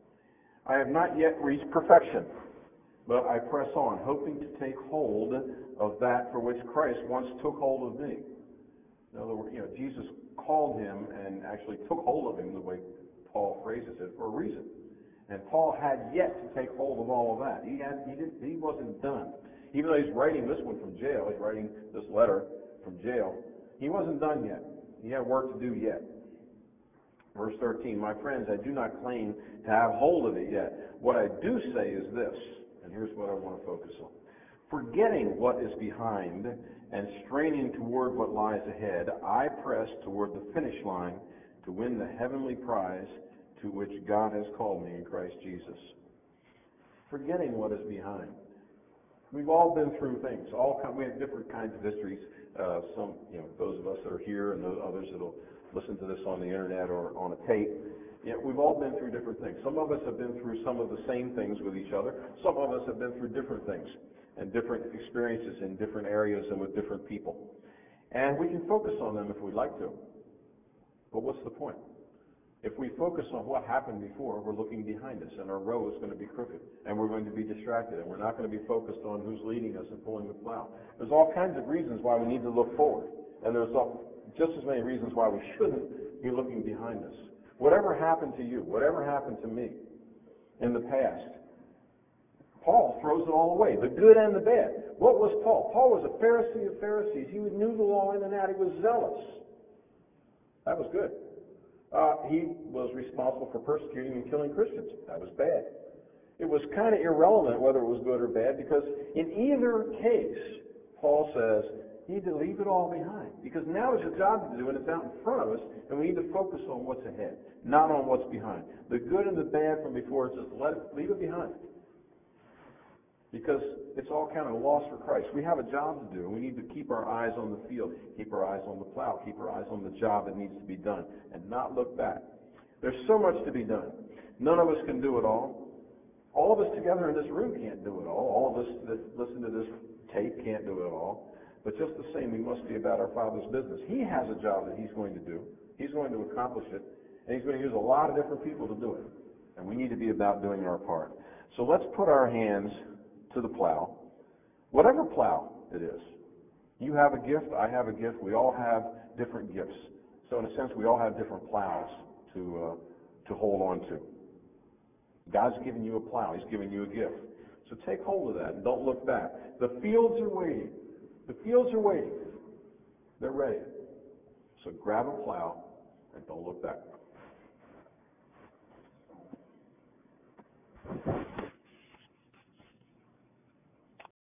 Speaker 1: I have not yet reached perfection, but I press on, hoping to take hold of that for which Christ once took hold of me. In other words, Jesus called him and actually took hold of him, the way Paul phrases it, for a reason. And Paul had yet to take hold of all of that. He wasn't done. Even though he's writing this one from jail, he's writing this letter from jail, he wasn't done yet. He had work to do yet. Verse 13, my friends, I do not claim to have hold of it yet. What I do say is this, and here's what I want to focus on. Forgetting what is behind and straining toward what lies ahead, I press toward the finish line to win the heavenly prize to which God has called me in Christ Jesus. Forgetting what is behind. We've all been through things. We have different kinds of histories. Some, those of us that are here and those others that will listen to this on the internet or on a tape. We've all been through different things. Some of us have been through some of the same things with each other. Some of us have been through different things and different experiences in different areas and with different people. And we can focus on them if we'd like to. But what's the point? If we focus on what happened before, we're looking behind us, and our road is going to be crooked, and we're going to be distracted, and we're not going to be focused on who's leading us and pulling the plow. There's all kinds of reasons why we need to look forward, and there's just as many reasons why we shouldn't be looking behind us. Whatever happened to you, whatever happened to me in the past, Paul throws it all away, the good and the bad. What was Paul? Paul was a Pharisee of Pharisees. He knew the law in and out. He was zealous. That was good. He was responsible for persecuting and killing Christians. That was bad. It was kind of irrelevant whether it was good or bad, because in either case, Paul says, you need to leave it all behind. Because now there's a job to do, and it's out in front of us, and we need to focus on what's ahead, not on what's behind. The good and the bad from before, just leave it behind. Because it's all kind of a loss for Christ. We have a job to do, and we need to keep our eyes on the field, keep our eyes on the plow, keep our eyes on the job that needs to be done, and not look back. There's so much to be done. None of us can do it all. All of us together in this room can't do it all. All of us that listen to this tape can't do it all. But just the same, we must be about our Father's business. He has a job that he's going to do. He's going to accomplish it. And he's going to use a lot of different people to do it. And we need to be about doing our part. So let's put our hands to the plow, whatever plow it is. You have a gift, I have a gift, we all have different gifts. So in a sense, we all have different plows to hold on to. God's given you a plow, he's given you a gift. So take hold of that and don't look back. The fields are waiting. The fields are waiting. They're ready. So grab a plow and don't look back.